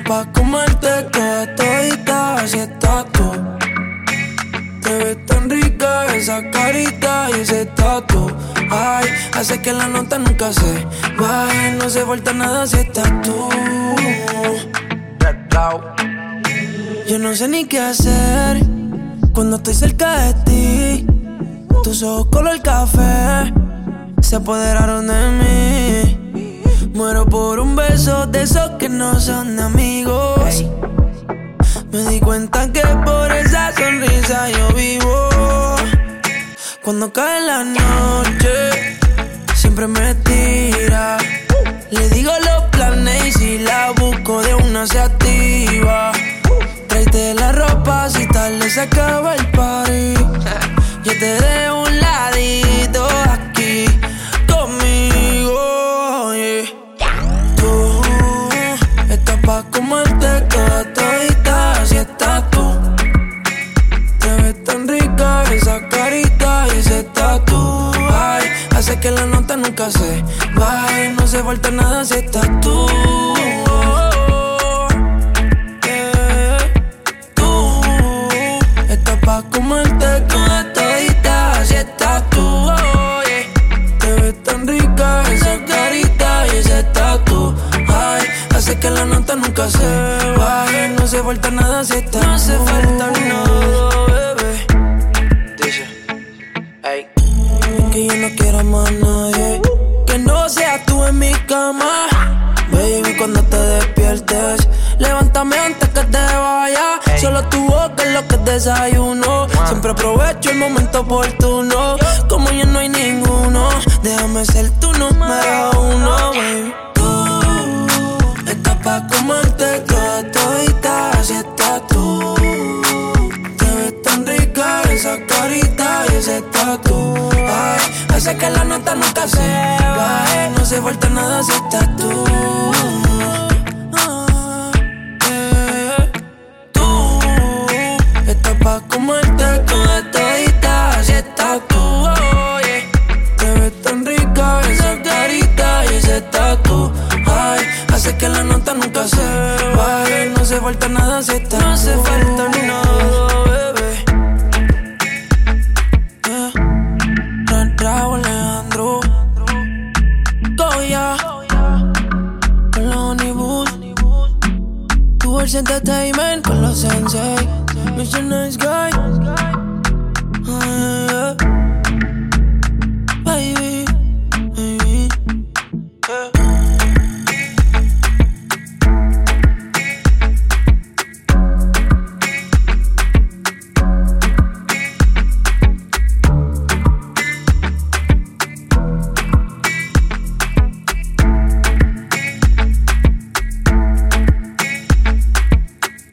pa' comerte toda todita, así estás tú. Te ves tan rica esa carita y ese tatu. Ay, hace que la nota nunca se baje. No se falta nada si estás tú. Yo no sé ni qué hacer cuando estoy cerca de ti. Tus ojos color café se apoderaron de mí. Muero por un beso de esos que no son de amigos. Me di cuenta que por esa sonrisa yo vivo. Cuando cae la noche, siempre me tira. Le digo los planes y si la busco de una se activa. Tráete la ropa si tarde se acaba el party. Yo te dejo un ladito aquí conmigo, yeah. Tú estás pa' comerte toda todita, así estás tú. Te ves tan rica esa carita y ese tatu. Ay, hace que la nota nunca se baje. No se falta nada si estás tú. Tú estás pa' comerte toda todita, así estás tú. Oh, yeah. Te ves tan rica esa carita y ese tatu. Ay, hace que la nota nunca se baje. No se falta nada si estás tú. No hace falta nada, bebé. Dice, hey. Es que yo no quiero más nadie que no seas tú en mi cama. Baby, cuando te despiertes, levántame antes que te vaya. Solo tu boca es lo que desayuno. Siempre aprovecho el momento oportuno. Como ya no hay ninguno, déjame ser tu número uno, baby. Tú estás pa' comerte toda todita, así estás tú. Te ves tan rica esa carita y ese tatu. Ay, hace que la nota nunca se baje. No se falta nada si estás tú. Tú estás pa' comerte toda todita, así estás tú. Oh, yeah. Te ves tan rica esa carita y ese tatu. Ay, hace que la nota nunca se baje. No se falta nada si estás tú. No se falta nada, bebé. Raúl Alejandro Goya con los Honeyboos, Tours Entertainment con los Sensei, Mr. Nice Guy.